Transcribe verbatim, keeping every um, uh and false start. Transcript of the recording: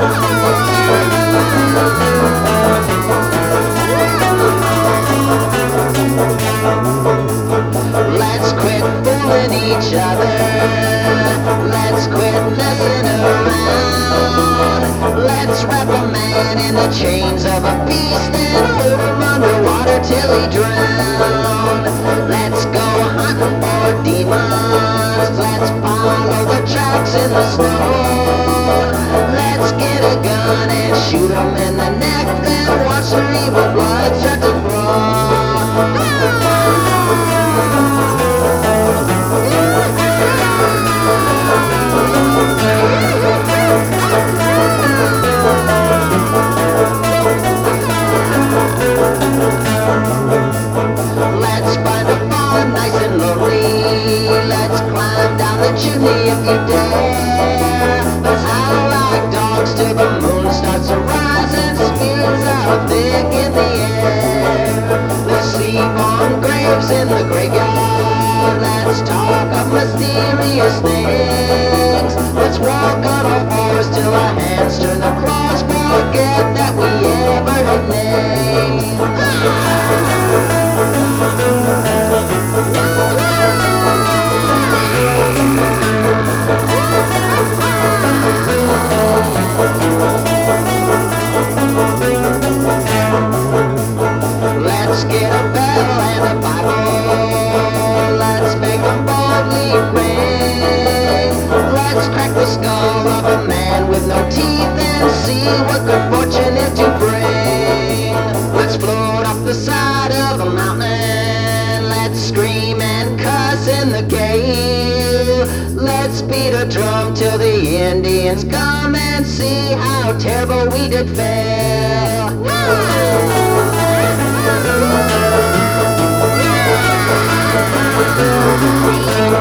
Let's quit fooling each other. Let's quit messing around. Let's wrap a man in the chains of a beast and hold him underwater till he drowned. Let's go hunting for demons. Let's follow the tracks in the snow. Let's get a gun and shoot 'em in the neck, then watch their evil blood start to flow. Let's find a farm nice and lonely. Let's climb down the chimney if you dare. Let's howl like dogs till the moon starts to rise and spears out thick in the air. Let's sleep on graves in the graveyard. Let's talk of mysterious things. Let's walk on a horse till our hands turn the cross. Forget that we ever had names. Let's get a bell and a Bible. Let's make them boldly ring. Let's crack the skull of a man with no teeth and see what good fortune it to bring. Let's float off the side of a mountain. Let's scream and cuss in the gale. Let's beat a drum till the Indians come and see how terrible we did fail. Woo!